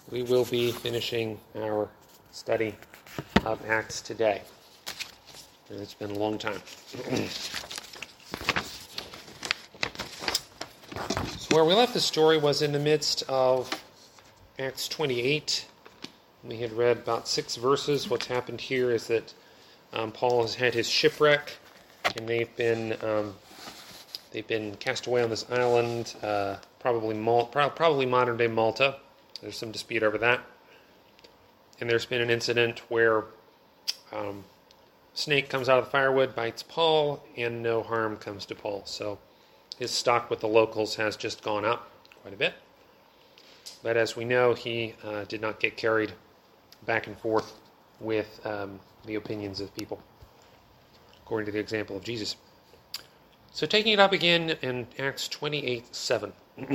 We will be finishing our study of Acts today. And it's been a long time. So where we left the story was in the midst of Acts 28. We had read about 6 verses. What's happened here is that Paul has had his shipwreck, and they've been cast away on this island, probably modern-day Malta. There's some dispute over that. And there's been an incident where snake comes out of the firewood, bites Paul, and no harm comes to Paul. So his stock with the locals has just gone up quite a bit. But as we know, he did not get carried back and forth with the opinions of people, according to the example of Jesus. So taking it up again in Acts 28:7.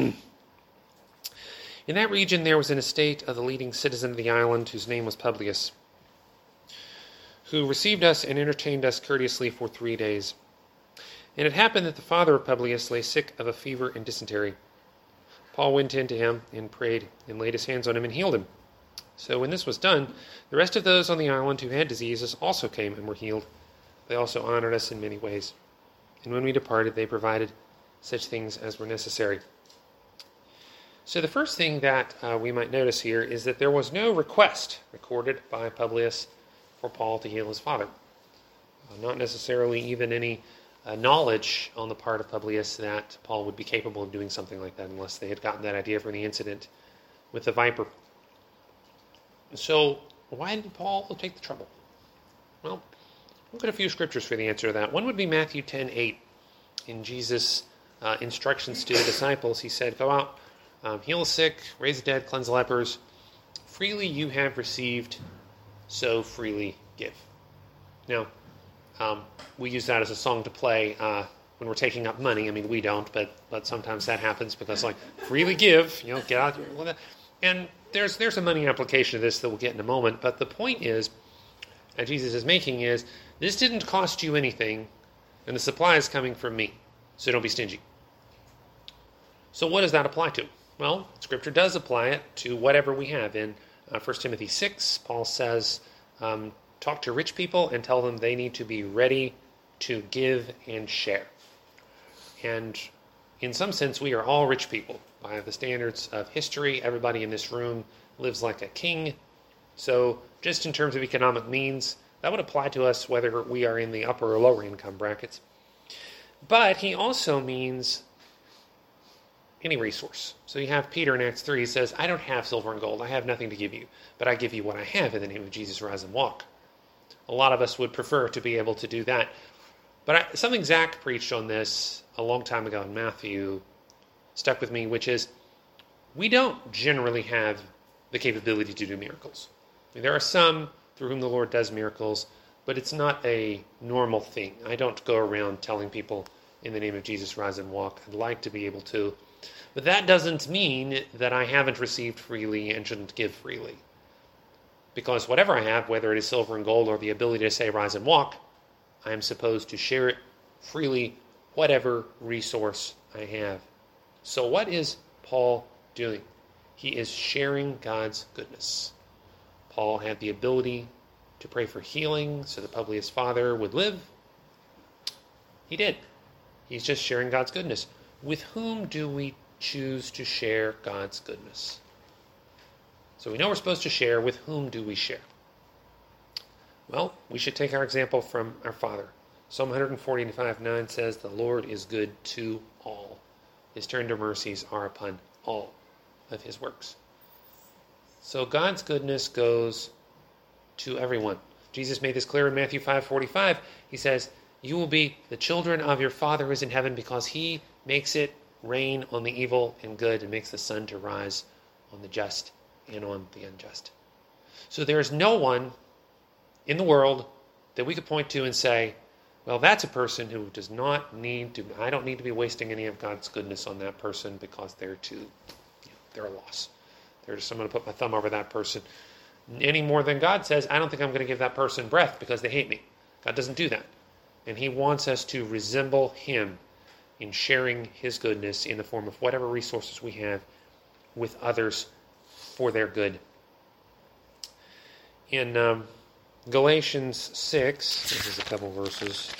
In that region there was an estate of the leading citizen of the island, whose name was Publius, who received us and entertained us courteously for 3 days. And it happened that the father of Publius lay sick of a fever and dysentery. Paul went in to him and prayed and laid his hands on him and healed him. So when this was done, the rest of those on the island who had diseases also came and were healed. They also honored us in many ways. And when we departed, they provided such things as were necessary. So the first thing that we might notice here is that there was no request recorded by Publius for Paul to heal his father. Not necessarily even any knowledge on the part of Publius that Paul would be capable of doing something like that, unless they had gotten that idea from the incident with the viper. So why did Paul take the trouble? Well, look at a few scriptures for the answer to that. One would be Matthew 10:8. In Jesus' instructions to the disciples, he said, "Go out, heal the sick, raise the dead, cleanse the lepers. Freely you have received, so freely give." Now, we use that as a song to play when we're taking up money. I mean, we don't, but sometimes that happens because, like, freely give, get out. And there's a money application of this that we'll get in a moment. But the point is, that Jesus is making is, this didn't cost you anything, and the supply is coming from me, so don't be stingy. So what does that apply to? Well, Scripture does apply it to whatever we have. In 1 Timothy 6, Paul says, talk to rich people and tell them they need to be ready to give and share. And in some sense, we are all rich people. By the standards of history, everybody in this room lives like a king. So just in terms of economic means, that would apply to us whether we are in the upper or lower income brackets. But he also means any resource. So you have Peter in Acts 3, he says, "I don't have silver and gold, I have nothing to give you, but I give you what I have in the name of Jesus, rise and walk." A lot of us would prefer to be able to do that. But something Zach preached on this a long time ago in Matthew stuck with me, which is, we don't generally have the capability to do miracles. I mean, there are some through whom the Lord does miracles, but it's not a normal thing. I don't go around telling people, in the name of Jesus, rise and walk. I'd like to be able to. But that doesn't mean that I haven't received freely and shouldn't give freely. Because whatever I have, whether it is silver and gold or the ability to say rise and walk, I am supposed to share it freely, whatever resource I have. So what is Paul doing? He is sharing God's goodness. Paul had the ability to pray for healing so that Publius' father would live. He did. He's just sharing God's goodness. With whom do we choose to share God's goodness? So we know we're supposed to share. With whom do we share? Well, we should take our example from our Father. Psalm 145:9 says, "The Lord is good to all. His tender mercies are upon all of his works." So God's goodness goes to everyone. Jesus made this clear in Matthew 5:45. He says, "You will be the children of your Father who is in heaven, because he makes it rain on the evil and good and makes the sun to rise on the just and on the unjust." So there is no one in the world that we could point to and say, well, that's a person who does not need to, I don't need to be wasting any of God's goodness on that person because they're a loss. They're just, I'm going to put my thumb over that person. Any more than God says, I don't think I'm going to give that person breath because they hate me. God doesn't do that. And he wants us to resemble him in sharing his goodness in the form of whatever resources we have with others for their good. In Galatians 6, this is a couple verses.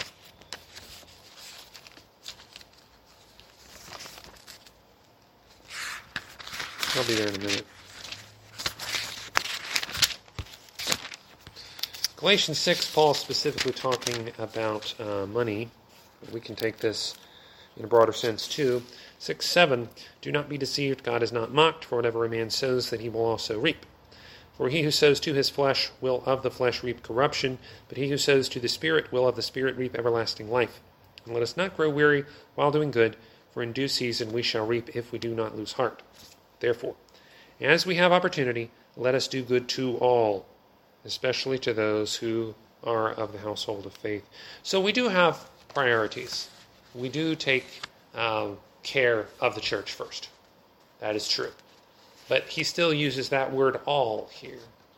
I'll be there in a minute. Galatians 6, Paul is specifically talking about money. We can take this in a broader sense too. 6:7, do not be deceived, God is not mocked, for whatever a man sows, that he will also reap. For he who sows to his flesh will of the flesh reap corruption, but he who sows to the Spirit will of the Spirit reap everlasting life. And let us not grow weary while doing good, for in due season we shall reap if we do not lose heart. Therefore, as we have opportunity, let us do good to all, especially to those who are of the household of faith. So we do have priorities. We do take care of the church first. That is true. But he still uses that word all here.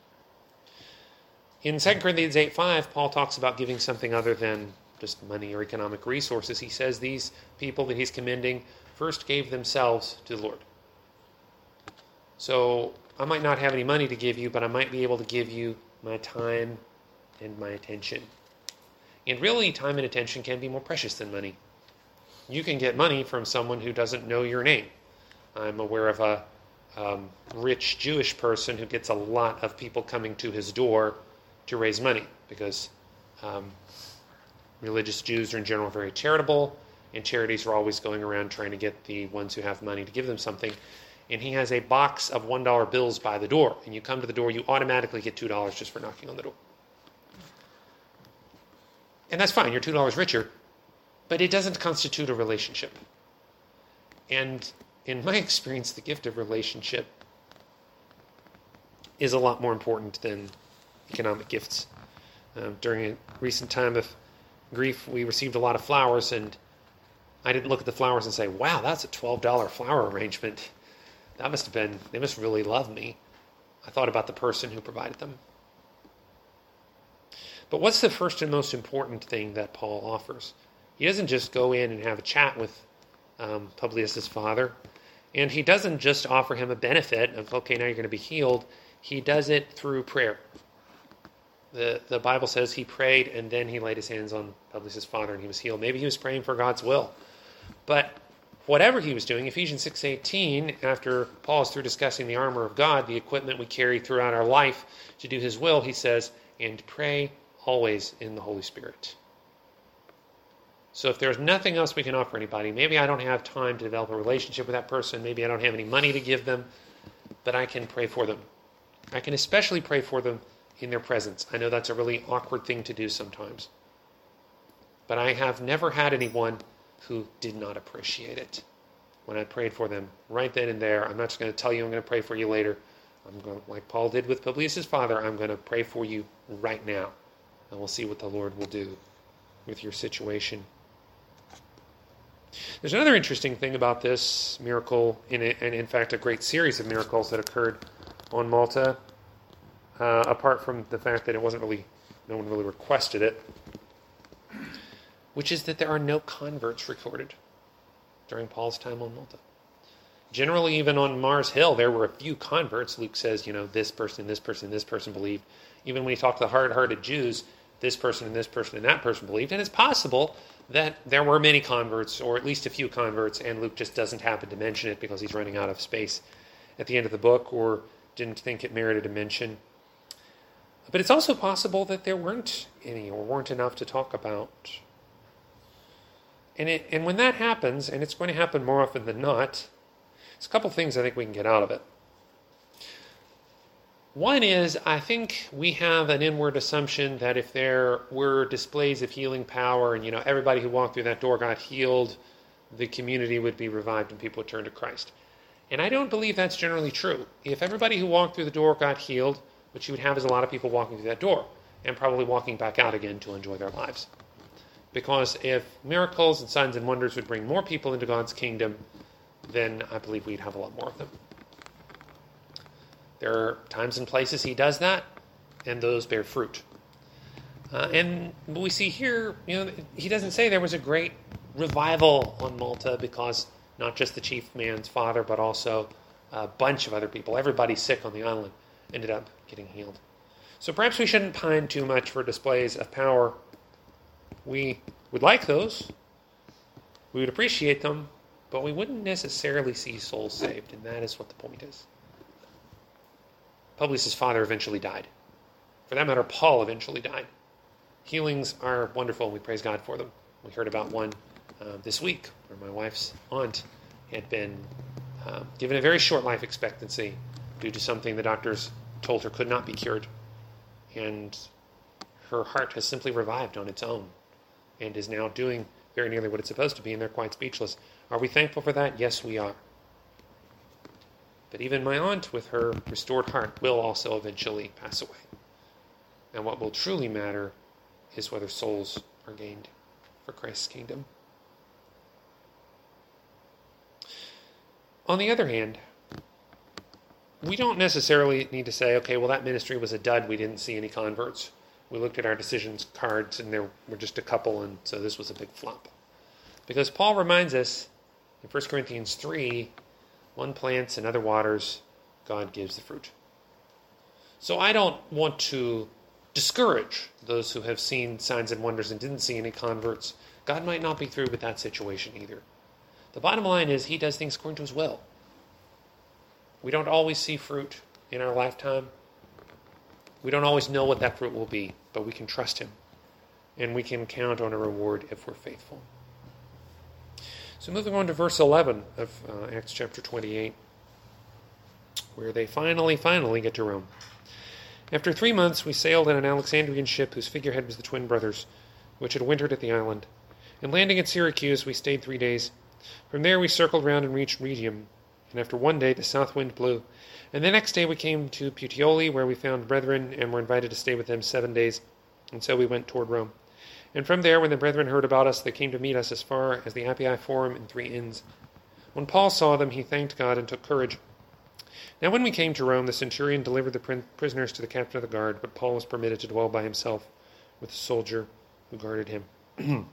In 2 Corinthians 8:5, Paul talks about giving something other than just money or economic resources. He says these people that he's commending first gave themselves to the Lord. So I might not have any money to give you, but I might be able to give you my time and my attention. And really, time and attention can be more precious than money. You can get money from someone who doesn't know your name. I'm aware of a rich Jewish person who gets a lot of people coming to his door to raise money because religious Jews are in general very charitable, and charities are always going around trying to get the ones who have money to give them something. And he has a box of $1 bills by the door. And you come to the door, you automatically get $2 just for knocking on the door. And that's fine, you're $2 richer, but it doesn't constitute a relationship. And in my experience, the gift of relationship is a lot more important than economic gifts. During a recent time of grief, we received a lot of flowers, and I didn't look at the flowers and say, wow, that's a $12 flower arrangement. They must really love me. I thought about the person who provided them. But what's the first and most important thing that Paul offers? He doesn't just go in and have a chat with Publius' father, and he doesn't just offer him a benefit of, okay, now you're going to be healed. He does it through prayer. The Bible says he prayed, and then he laid his hands on Publius' father, and he was healed. Maybe he was praying for God's will. But whatever he was doing, Ephesians 6:18, after Paul is through discussing the armor of God, the equipment we carry throughout our life to do his will, he says, and pray always in the Holy Spirit. So if there's nothing else we can offer anybody, maybe I don't have time to develop a relationship with that person, maybe I don't have any money to give them, but I can pray for them. I can especially pray for them in their presence. I know that's a really awkward thing to do sometimes. But I have never had anyone who did not appreciate it when I prayed for them right then and there. I'm not just going to tell you I'm going to pray for you later. I'm going, like Paul did with Publius' father, I'm going to pray for you right now. And we'll see what the Lord will do with your situation. There's another interesting thing about this miracle, and in fact a great series of miracles that occurred on Malta, apart from the fact that no one really requested it, which is that there are no converts recorded during Paul's time on Malta. Generally, even on Mars Hill, there were a few converts. Luke says, this person, this person, this person believed. Even when he talked to the hard-hearted Jews, this person and this person and that person believed. And it's possible that there were many converts, or at least a few converts, and Luke just doesn't happen to mention it because he's running out of space at the end of the book, or didn't think it merited a mention. But it's also possible that there weren't any, or weren't enough to talk about. And when that happens, and it's going to happen more often than not, there's a couple things I think we can get out of it. One is, I think we have an inward assumption that if there were displays of healing power and, everybody who walked through that door got healed, the community would be revived and people would turn to Christ. And I don't believe that's generally true. If everybody who walked through the door got healed, what you would have is a lot of people walking through that door and probably walking back out again to enjoy their lives. Because if miracles and signs and wonders would bring more people into God's kingdom, then I believe we'd have a lot more of them. There are times and places he does that, and those bear fruit. And we see here, he doesn't say there was a great revival on Malta because not just the chief man's father, but also a bunch of other people. Everybody sick on the island ended up getting healed. So perhaps we shouldn't pine too much for displays of power. We would like those. We would appreciate them, but we wouldn't necessarily see souls saved, and that is what the point is. Publius' father eventually died. For that matter, Paul eventually died. Healings are wonderful, and we praise God for them. We heard about one this week, where my wife's aunt had been given a very short life expectancy due to something the doctors told her could not be cured. And her heart has simply revived on its own and is now doing very nearly what it's supposed to be, and they're quite speechless. Are we thankful for that? Yes, we are. But even my aunt, with her restored heart, will also eventually pass away. And what will truly matter is whether souls are gained for Christ's kingdom. On the other hand, we don't necessarily need to say, okay, well, that ministry was a dud. We didn't see any converts. We looked at our decisions cards, and there were just a couple, and so this was a big flop. Because Paul reminds us in 1 Corinthians 3, one plants, another waters, God gives the fruit. So I don't want to discourage those who have seen signs and wonders and didn't see any converts. God might not be through with that situation either. The bottom line is he does things according to his will. We don't always see fruit in our lifetime. We don't always know what that fruit will be, but we can trust him. And we can count on a reward if we're faithful. So moving on to verse 11 of Acts chapter 28, where they finally get to Rome. After 3 months, we sailed in an Alexandrian ship whose figurehead was the twin brothers, which had wintered at the island. And landing at Syracuse, we stayed 3 days. From there we circled round and reached Rhegium. And after 1 day, the south wind blew. And the next day we came to Puteoli, where we found brethren and were invited to stay with them 7 days. And so we went toward Rome. And from there, when the brethren heard about us, they came to meet us as far as the Appii Forum and 3 inns. When Paul saw them, he thanked God and took courage. Now when we came to Rome, the centurion delivered the prisoners to the captain of the guard, but Paul was permitted to dwell by himself with the soldier who guarded him.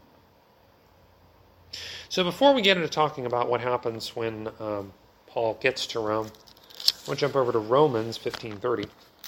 So before we get into talking about what happens when Paul gets to Rome, I want to jump over to Romans 15:30.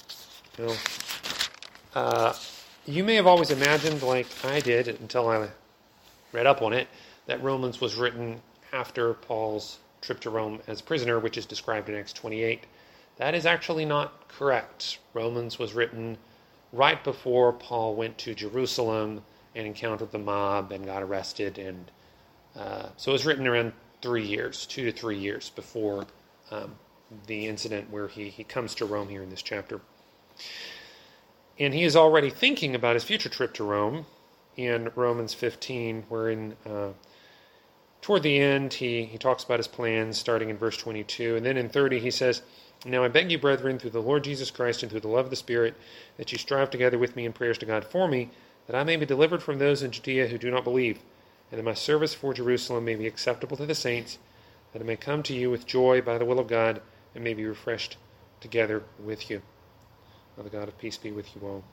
Now, you may have always imagined, like I did until I read up on it, that Romans was written after Paul's trip to Rome as prisoner, which is described in Acts 28. That is actually not correct. Romans was written right before Paul went to Jerusalem and encountered the mob and got arrested. And so it was written around 3 years, 2 to 3 years before the incident where he comes to Rome here in this chapter. And he is already thinking about his future trip to Rome in Romans 15, wherein toward the end he talks about his plans, starting in verse 22. And then in 30 he says, "Now I beg you, brethren, through the Lord Jesus Christ and through the love of the Spirit, that you strive together with me in prayers to God for me, that I may be delivered from those in Judea who do not believe, and that my service for Jerusalem may be acceptable to the saints, that I may come to you with joy by the will of God, and may be refreshed together with you. Now the God of peace be with you all."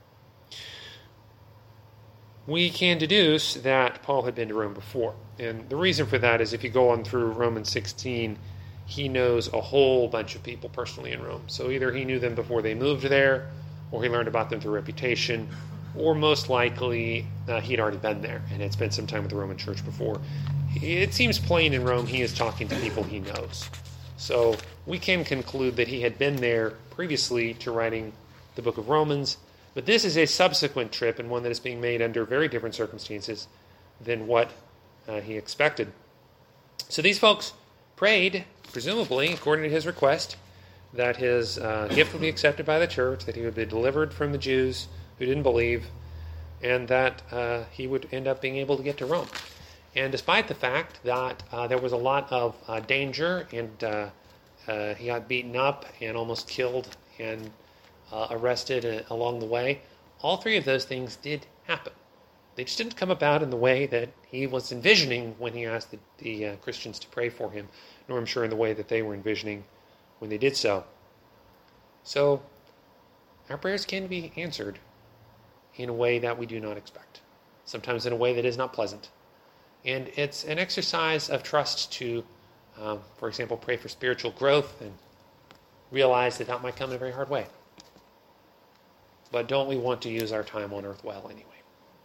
We can deduce that Paul had been to Rome before. And the reason for that is if you go on through Romans 16, he knows a whole bunch of people personally in Rome. So either he knew them before they moved there, or he learned about them through reputation, or most likely he'd already been there and had spent some time with the Roman church before. It seems plain in Rome he is talking to people he knows. So we can conclude that he had been there previously to writing the book of Romans, but this is a subsequent trip and one that is being made under very different circumstances than what he expected. So these folks prayed, presumably, according to his request, that his gift would be accepted by the church, that he would be delivered from the Jews who didn't believe, and that he would end up being able to get to Rome. And despite the fact that there was a lot of danger, and he got beaten up and almost killed and arrested along the way, all three of those things did happen. They just didn't come about in the way that he was envisioning when he asked the Christians to pray for him, nor I'm sure in the way that they were envisioning when they did so. So, our prayers can be answered in a way that we do not expect, sometimes in a way that is not pleasant. And it's an exercise of trust to For example, pray for spiritual growth and realize that might come in a very hard way. But don't we want to use our time on earth well anyway?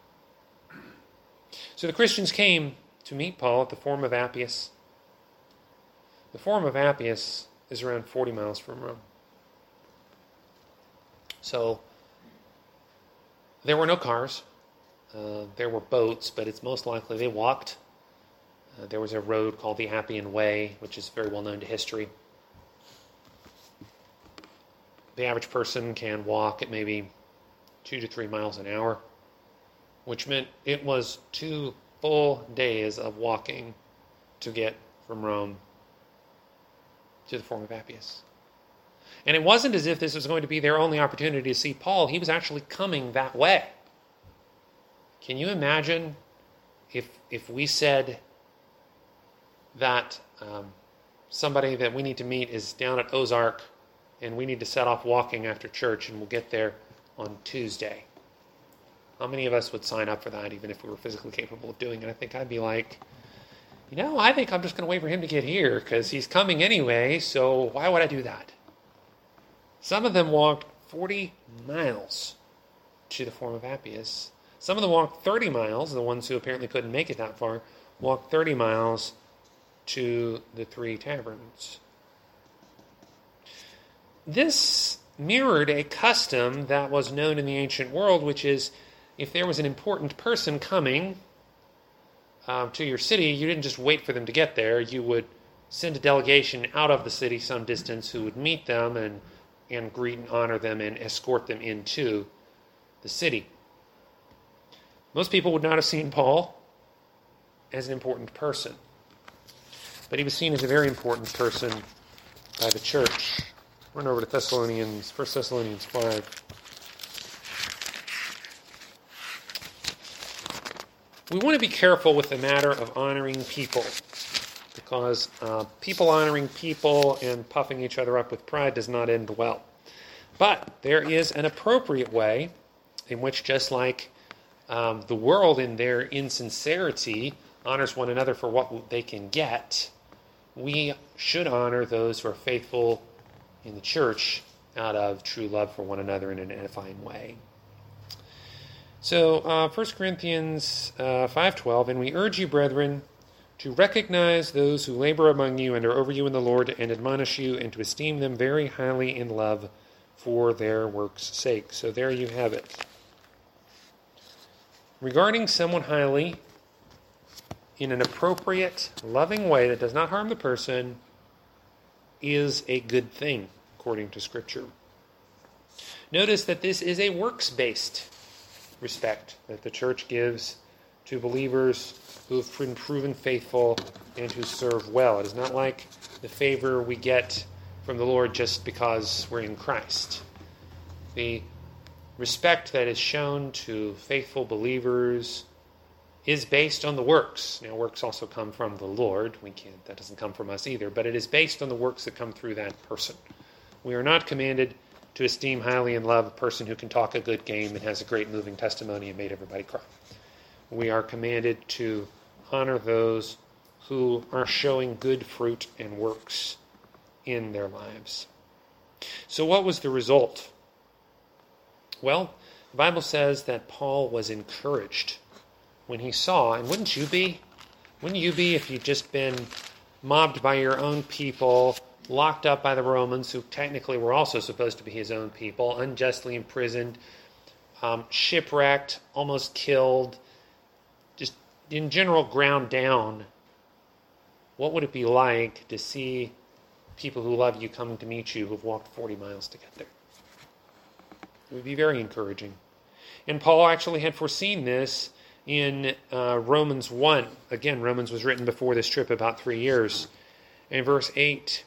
So the Christians came to meet Paul at the Forum of Appius. The Forum of Appius is around 40 miles from Rome. So there were no cars. There were boats, but it's most likely they walked. There was a road called the Appian Way, which is very well known to history. The average person can walk at maybe 2 to 3 miles an hour, which meant it was 2 full days of walking to get from Rome to the Forum of Appius. And it wasn't as if this was going to be their only opportunity to see Paul. He was actually coming that way. Can you imagine if we said that somebody that we need to meet is down at Ozark and we need to set off walking after church and we'll get there on Tuesday? How many of us would sign up for that even if we were physically capable of doing it? I think I'd be like, I think I'm just going to wait for him to get here because he's coming anyway, so why would I do that? Some of them walked 40 miles to the Forum of Appius. Some of them walked 30 miles. The ones who apparently couldn't make it that far walked 30 miles to the 3 taverns. This mirrored a custom that was known in the ancient world, which is if there was an important person coming to your city, you didn't just wait for them to get there. You would send a delegation out of the city some distance who would meet them and greet and honor them and escort them into the city. Most people would not have seen Paul as an important person, but he was seen as a very important person by the church. Run over to 1 Thessalonians 5. We want to be careful with the matter of honoring people, because people honoring people and puffing each other up with pride does not end well. But there is an appropriate way in which, just like the world in their insincerity honors one another for what they can get, we should honor those who are faithful in the church out of true love for one another in an edifying way. So 1 Corinthians 5:12, and we urge you, brethren, to recognize those who labor among you and are over you in the Lord, and admonish you, and to esteem them very highly in love for their work's sake. So there you have it. Regarding someone highly in an appropriate, loving way that does not harm the person is a good thing, according to Scripture. Notice that this is a works-based respect that the church gives to believers who have been proven faithful and who serve well. It is not like the favor we get from the Lord just because we're in Christ. The respect that is shown to faithful believers is based on the works. Now, works also come from the Lord. That doesn't come from us either, but it is based on the works that come through that person. We are not commanded to esteem highly and love a person who can talk a good game and has a great moving testimony and made everybody cry. We are commanded to honor those who are showing good fruit and works in their lives. So what was the result? Well, the Bible says that Paul was encouraged when he saw, and wouldn't you be? Wouldn't you be if you'd just been mobbed by your own people, locked up by the Romans, who technically were also supposed to be his own people, unjustly imprisoned, shipwrecked, almost killed, just in general ground down? What would it be like to see people who love you coming to meet you who've walked 40 miles to get there? It would be very encouraging. And Paul actually had foreseen this in Romans 1. Again, Romans was written before this trip about 3 years. In verse 8,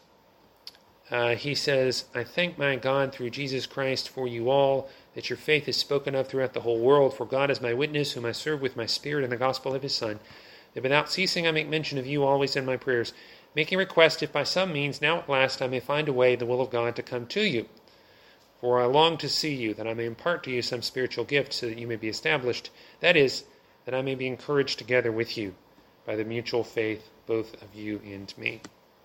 he says, I thank my God through Jesus Christ for you all, that your faith is spoken of throughout the whole world. For God is my witness, whom I serve with my spirit in the gospel of his Son, that without ceasing I make mention of you always in my prayers, making request if by some means now at last I may find a way, the will of God, to come to you. For I long to see you, that I may impart to you some spiritual gift, so that you may be established. That is, that I may be encouraged together with you by the mutual faith, both of you and me.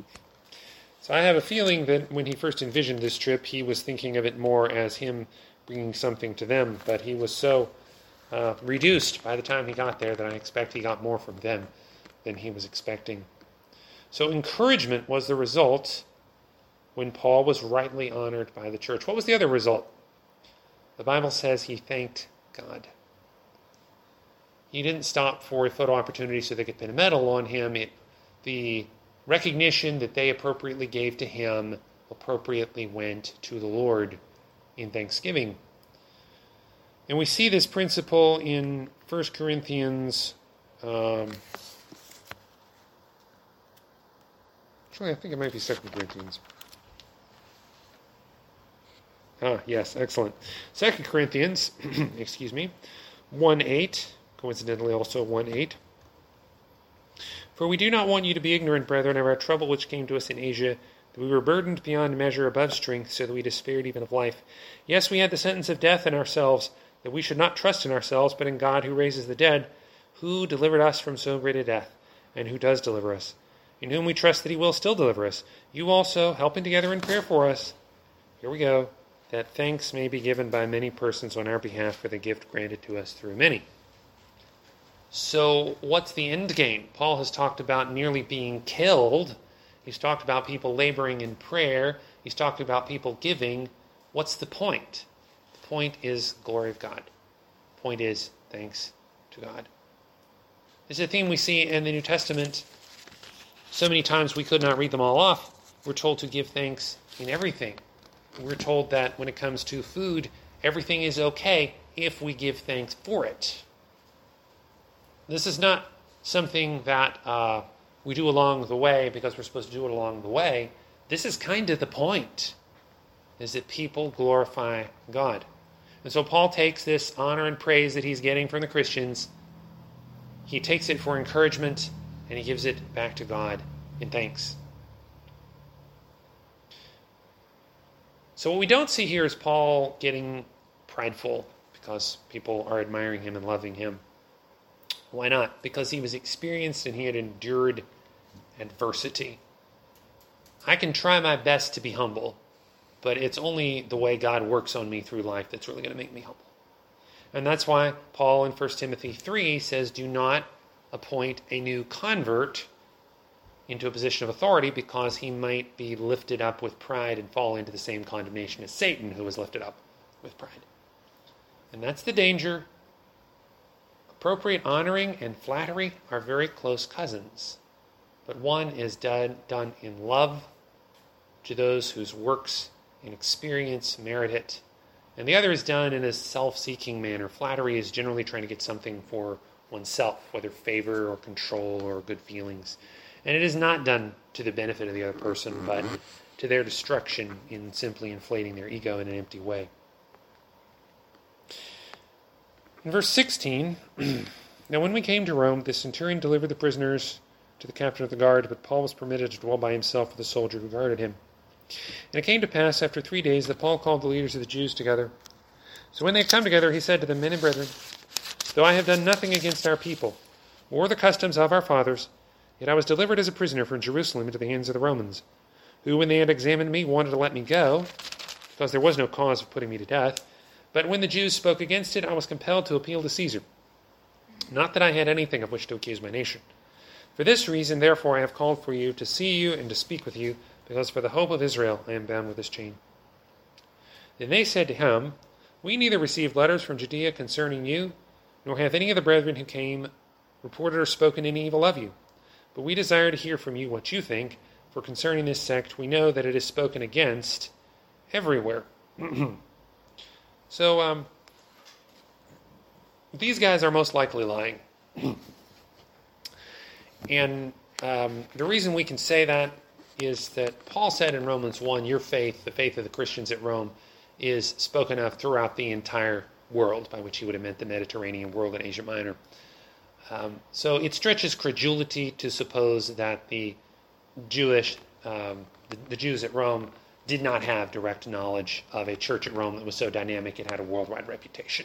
So I have a feeling that when he first envisioned this trip, he was thinking of it more as him bringing something to them, but he was so reduced by the time he got there that I expect he got more from them than he was expecting. So encouragement was the result when Paul was rightly honored by the church. What was the other result? The Bible says he thanked God. He didn't stop for a photo opportunity so they could pin a medal on him. The recognition that they appropriately gave to him appropriately went to the Lord in thanksgiving. And we see this principle in 1 Corinthians. Actually, I think it might be 2 Corinthians. Yes, excellent. 2 Corinthians, 1:8, coincidentally also 1:8. For we do not want you to be ignorant, brethren, of our trouble which came to us in Asia, that we were burdened beyond measure above strength, so that we despaired even of life. Yes, we had the sentence of death in ourselves, that we should not trust in ourselves, but in God who raises the dead, who delivered us from so great a death, and who does deliver us, in whom we trust that he will still deliver us. You also, helping together in prayer for us, here we go, that thanks may be given by many persons on our behalf for the gift granted to us through many. So what's the end game? Paul has talked about nearly being killed. He's talked about people laboring in prayer. He's talked about people giving. What's the point? The point is glory of God. The point is thanks to God. This is a theme we see in the New Testament. So many times we could not read them all off. We're told to give thanks in everything. We're told that when it comes to food, everything is okay if we give thanks for it. This is not something that we do along the way because we're supposed to do it along the way. This is kind of the point, is that people glorify God. And so Paul takes this honor and praise that he's getting from the Christians, he takes it for encouragement, and he gives it back to God in thanks. So what we don't see here is Paul getting prideful because people are admiring him and loving him. Why not? Because he was experienced and he had endured adversity. I can try my best to be humble, but it's only the way God works on me through life that's really going to make me humble. And that's why Paul in 1 Timothy 3 says, do not appoint a new convert into a position of authority because he might be lifted up with pride and fall into the same condemnation as Satan, who was lifted up with pride. And that's the danger. Appropriate honoring and flattery are very close cousins, but one is done in love to those whose works and experience merit it, and the other is done in a self-seeking manner. Flattery is generally trying to get something for oneself, whether favor or control or good feelings. And it is not done to the benefit of the other person, but to their destruction in simply inflating their ego in an empty way. In verse 16, now when we came to Rome, the centurion delivered the prisoners to the captain of the guard, but Paul was permitted to dwell by himself with the soldier who guarded him. And it came to pass after 3 days that Paul called the leaders of the Jews together. So when they had come together, he said to them, Men and brethren, though I have done nothing against our people, or the customs of our fathers, yet I was delivered as a prisoner from Jerusalem into the hands of the Romans, who, when they had examined me, wanted to let me go, because there was no cause of putting me to death. But when the Jews spoke against it, I was compelled to appeal to Caesar. Not that I had anything of which to accuse my nation. For this reason, therefore, I have called for you to see you and to speak with you, because for the hope of Israel I am bound with this chain. Then they said to him, We neither received letters from Judea concerning you, nor have any of the brethren who came reported or spoken any evil of you. But we desire to hear from you what you think, for concerning this sect we know that it is spoken against everywhere. So, these guys are most likely lying. And the reason we can say that is that Paul said in Romans 1, your faith, the faith of the Christians at Rome, is spoken of throughout the entire world, by which he would have meant the Mediterranean world and Asia Minor. So it stretches credulity to suppose that the Jews at Rome did not have direct knowledge of a church at Rome that was so dynamic it had a worldwide reputation.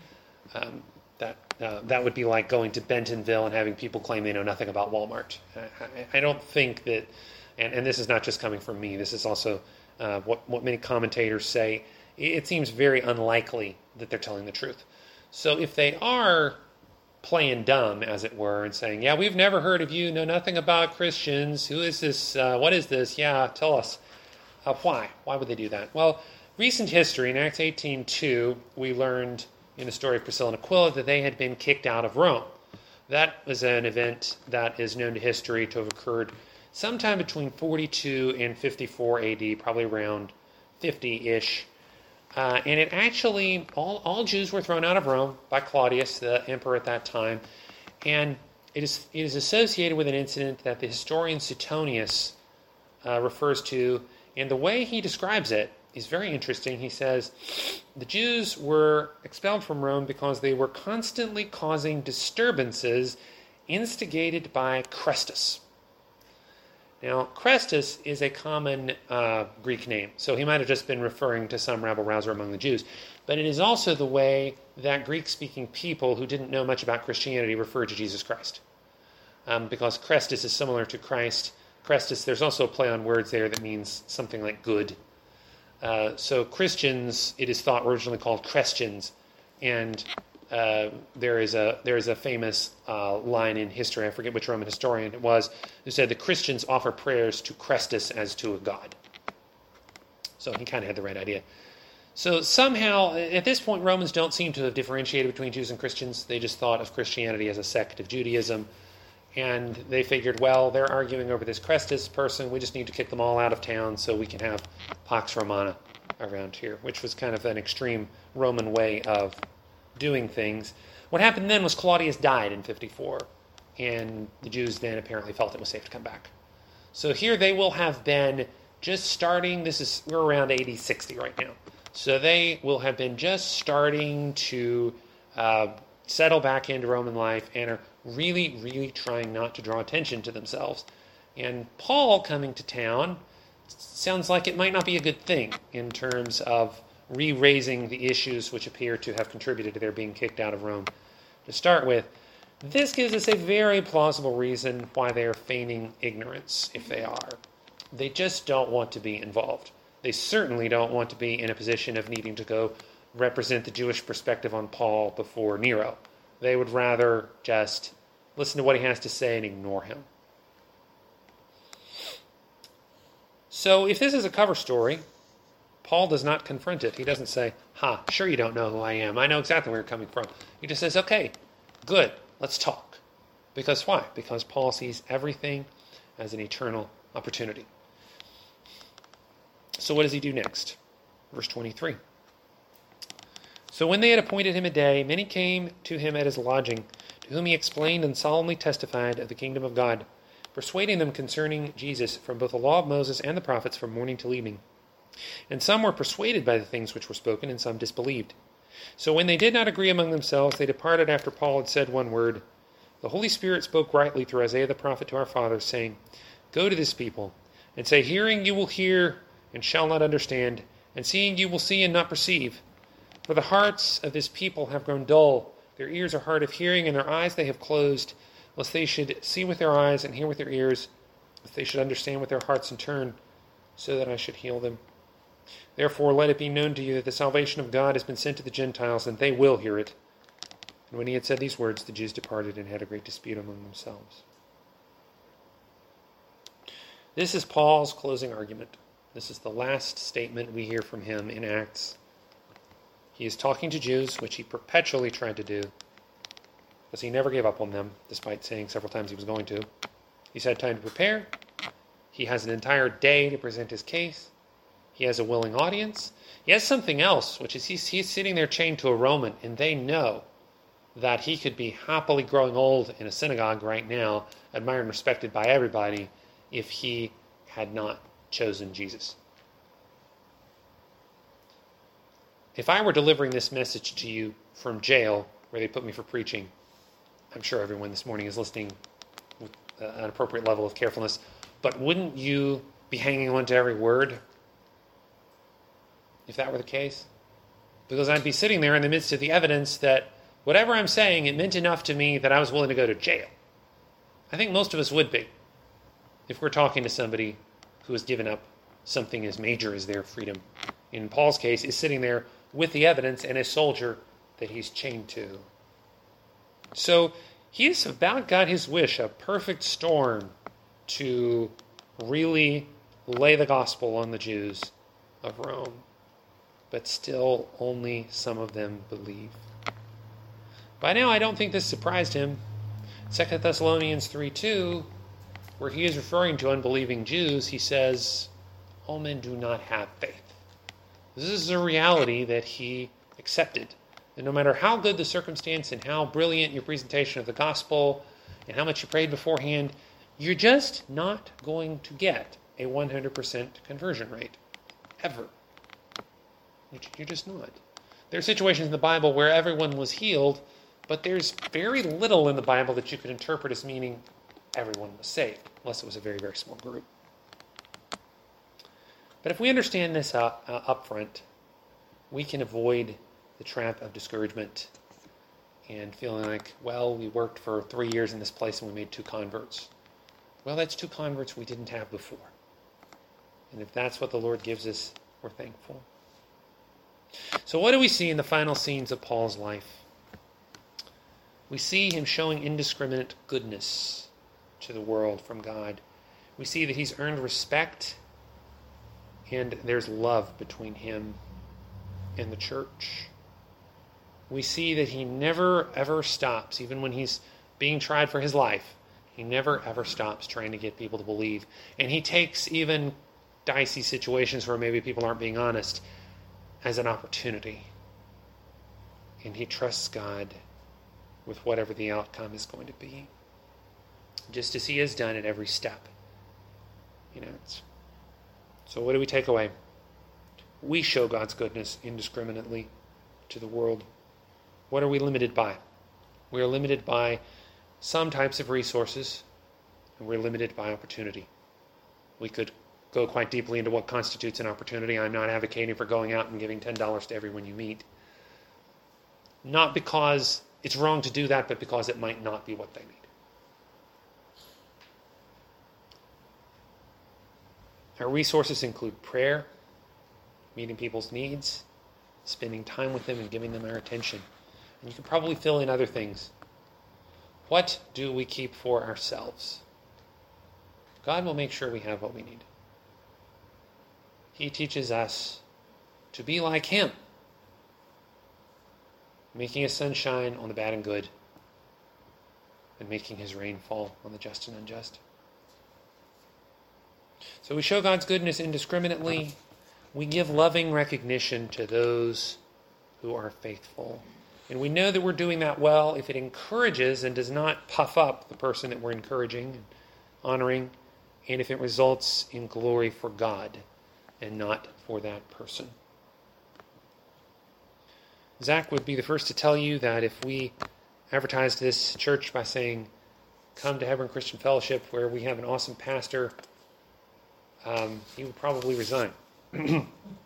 That would be like going to Bentonville and having people claim they know nothing about Walmart. I don't think that and this is not just coming from me, this is also what many commentators say, it seems very unlikely that they're telling the truth. So if they are playing dumb, as it were, and saying, yeah, we've never heard of you, know nothing about Christians, who is this, what is this, yeah, tell us. Why? Why would they do that? Well, recent history, in Acts 18:2, we learned in the story of Priscilla and Aquila that they had been kicked out of Rome. That was an event that is known to history to have occurred sometime between 42 and 54 AD, probably around 50-ish. And it actually, all Jews were thrown out of Rome by Claudius, the emperor at that time. And it is associated with an incident that the historian Suetonius refers to. And the way he describes it is very interesting. He says, the Jews were expelled from Rome because they were constantly causing disturbances instigated by Chrestus. Now, Chrestus is a common Greek name, so he might have just been referring to some rabble-rouser among the Jews. But it is also the way that Greek-speaking people who didn't know much about Christianity referred to Jesus Christ. Because Chrestus is similar to Christ. Chrestus, there's also a play on words there that means something like good. So Christians, it is thought, were originally called Christians, and there is a famous line in history, I forget which Roman historian it was, who said the Christians offer prayers to Chrestus as to a god. So he kind of had the right idea. So somehow, at this point, Romans don't seem to have differentiated between Jews and Christians. They just thought of Christianity as a sect of Judaism, and they figured, well, they're arguing over this Chrestus person, we just need to kick them all out of town so we can have Pax Romana around here, which was kind of an extreme Roman way of doing things. What happened then was Claudius died in 54, and the Jews then apparently felt it was safe to come back. So here they will have been just starting, we're around AD 60 right now. So they will have been just starting to settle back into Roman life and are really, really trying not to draw attention to themselves. And Paul coming to town sounds like it might not be a good thing in terms of re-raising the issues which appear to have contributed to their being kicked out of Rome. To start with, this gives us a very plausible reason why they are feigning ignorance, if they are. They just don't want to be involved. They certainly don't want to be in a position of needing to go represent the Jewish perspective on Paul before Nero. They would rather just listen to what he has to say and ignore him. So if this is a cover story, Paul does not confront it. He doesn't say, sure you don't know who I am. I know exactly where you're coming from. He just says, okay, good, let's talk. Because why? Because Paul sees everything as an eternal opportunity. So what does he do next? Verse 23. So when they had appointed him a day, many came to him at his lodging, to whom he explained and solemnly testified of the kingdom of God, persuading them concerning Jesus from both the law of Moses and the prophets from morning till evening. And some were persuaded by the things which were spoken, and some disbelieved. So when they did not agree among themselves, they departed after Paul had said one word. The Holy Spirit spoke rightly through Isaiah the prophet to our fathers, saying, Go to this people, and say, Hearing you will hear, and shall not understand, and seeing you will see and not perceive. For the hearts of this people have grown dull, their ears are hard of hearing, and their eyes they have closed, lest they should see with their eyes and hear with their ears, lest they should understand with their hearts and turn, so that I should heal them. Therefore let it be known to you that the salvation of God has been sent to the Gentiles, and they will hear it. And when he had said these words, the Jews departed and had a great dispute among themselves. This is Paul's closing argument. This is the last statement we hear from him in Acts. He is talking to Jews, which he perpetually tried to do, because he never gave up on them, despite saying several times he was going to. He's had time to prepare. He has an entire day to present his case. He has a willing audience. He has something else, which is he's sitting there chained to a Roman, and they know that he could be happily growing old in a synagogue right now, admired and respected by everybody, if he had not chosen Jesus. If I were delivering this message to you from jail, where they put me for preaching, I'm sure everyone this morning is listening with an appropriate level of carefulness, but wouldn't you be hanging on to every word if that were the case? Because I'd be sitting there in the midst of the evidence that whatever I'm saying, it meant enough to me that I was willing to go to jail. I think most of us would be if we're talking to somebody who has given up something as major as their freedom. In Paul's case, is sitting there with the evidence and a soldier that he's chained to. So he has about got his wish, a perfect storm to really lay the gospel on the Jews of Rome. But still only some of them believe. By now, I don't think this surprised him. 2 Thessalonians 3:2, where he is referring to unbelieving Jews, he says, all men do not have faith. This is a reality that he accepted. And no matter how good the circumstance and how brilliant your presentation of the gospel and how much you prayed beforehand, you're just not going to get a 100% conversion rate. Ever. You're just not. There are situations in the Bible where everyone was healed, but there's very little in the Bible that you could interpret as meaning everyone was saved, unless it was a very, very small group. But if we understand this up front, we can avoid the trap of discouragement and feeling like, well, we worked for 3 years in this place and we made 2 converts. Well, that's 2 converts we didn't have before. And if that's what the Lord gives us, we're thankful. So what do we see in the final scenes of Paul's life? We see him showing indiscriminate goodness to the world from God. We see that he's earned respect and there's love between him and the church. We see that he never ever stops, even when he's being tried for his life, he never ever stops trying to get people to believe. And he takes even dicey situations where maybe people aren't being honest as an opportunity. And he trusts God with whatever the outcome is going to be, just as he has done at every step. So what do we take away? We show God's goodness indiscriminately to the world. What are we limited by? We are limited by some types of resources, and we're limited by opportunity. We could go quite deeply into what constitutes an opportunity. I'm not advocating for going out and giving $10 to everyone you meet. Not because it's wrong to do that, but because it might not be what they need. Our resources include prayer, meeting people's needs, spending time with them and giving them our attention. And you can probably fill in other things. What do we keep for ourselves? God will make sure we have what we need. He teaches us to be like him, making his sun shine on the bad and good, and making his rain fall on the just and unjust. So we show God's goodness indiscriminately. We give loving recognition to those who are faithful. And we know that we're doing that well if it encourages and does not puff up the person that we're encouraging and honoring, and if it results in glory for God and not for that person. Zach would be the first to tell you that if we advertised this church by saying, come to Hebron Christian Fellowship where we have an awesome pastor, he would probably resign. We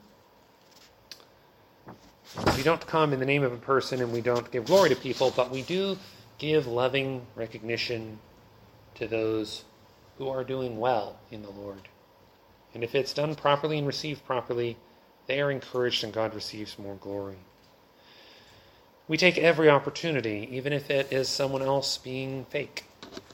don't come in the name of a person and we don't give glory to people, but we do give loving recognition to those who are doing well in the Lord. And if it's done properly and received properly, they are encouraged and God receives more glory. We take every opportunity, even if it is someone else being fake,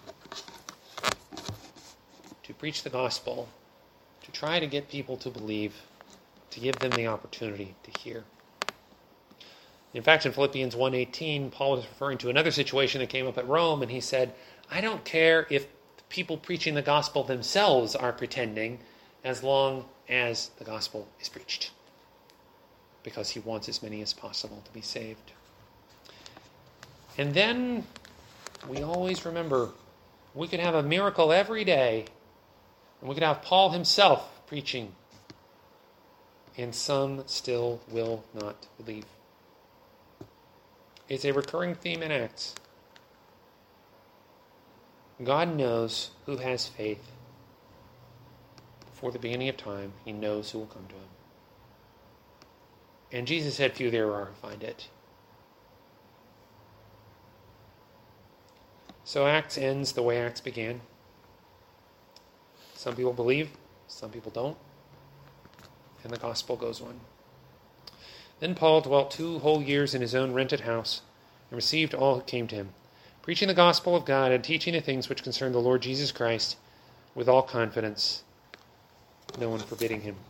to preach the gospel, to try to get people to believe, to give them the opportunity to hear. In fact, in Philippians 1:18, Paul was referring to another situation that came up at Rome, and he said, I don't care if the people preaching the gospel themselves are pretending, as long as the gospel is preached, because he wants as many as possible to be saved. And then we always remember, we could have a miracle every day, and we could have Paul himself preaching, and some still will not believe. It's a recurring theme in Acts. God knows who has faith. Before the beginning of time, he knows who will come to him. And Jesus said, few there are who find it. So Acts ends the way Acts began. Some people believe, Some people don't. And the gospel goes on. Then Paul dwelt 2 whole years in his own rented house and received all who came to him, preaching the gospel of God and teaching the things which concern the Lord Jesus Christ with all confidence, no one forbidding him.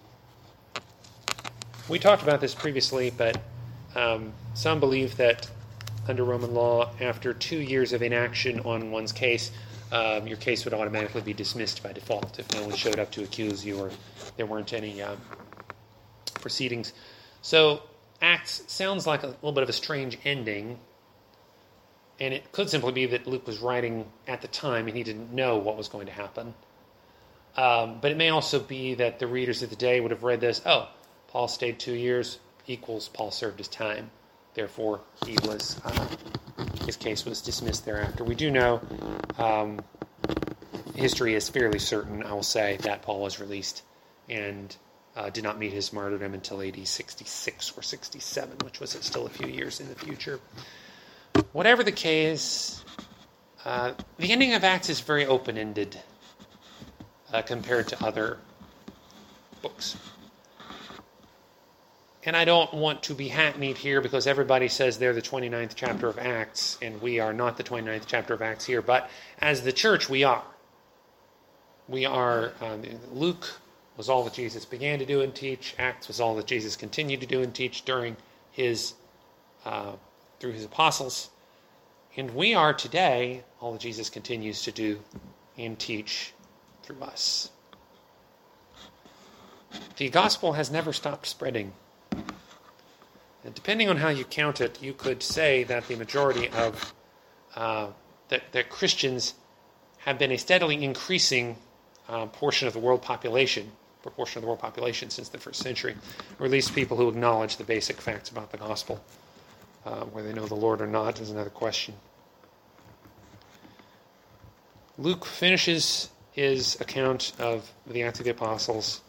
We talked about this previously, but some believe that under Roman law, after 2 years of inaction on one's case, your case would automatically be dismissed by default if no one showed up to accuse you or there weren't any proceedings. So Acts sounds like a little bit of a strange ending, and it could simply be that Luke was writing at the time and he didn't know what was going to happen. But it may also be that the readers of the day would have read this, oh, Paul stayed 2 years equals Paul served his time. Therefore, his case was dismissed thereafter. We do know, history is fairly certain, I will say, that Paul was released and did not meet his martyrdom until AD 66 or 67, which was still a few years in the future. Whatever the case, the ending of Acts is very open-ended compared to other books. And I don't want to be hackneyed here because everybody says they're the 29th chapter of Acts, and we are not the 29th chapter of Acts here. But as the church, we are. We are, Luke was all that Jesus began to do and teach. Acts was all that Jesus continued to do and teach during his, through his apostles. And we are today all that Jesus continues to do and teach through us. The gospel has never stopped spreading. And depending on how you count it, you could say that the majority of that Christians have been a steadily increasing proportion of the world population since the first century, or at least people who acknowledge the basic facts about the gospel. Whether they know the Lord or not is another question. Luke finishes his account of the Acts of the Apostles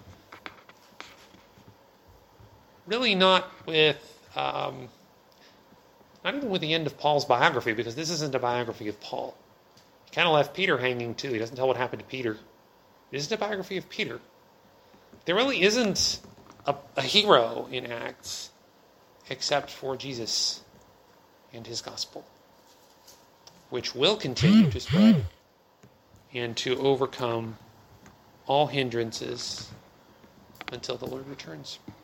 really not with, not even with the end of Paul's biography, because this isn't a biography of Paul. He kind of left Peter hanging too. He doesn't tell what happened to Peter. It isn't a biography of Peter. There really isn't a hero in Acts except for Jesus and his gospel, which will continue to spread and to overcome all hindrances until the Lord returns.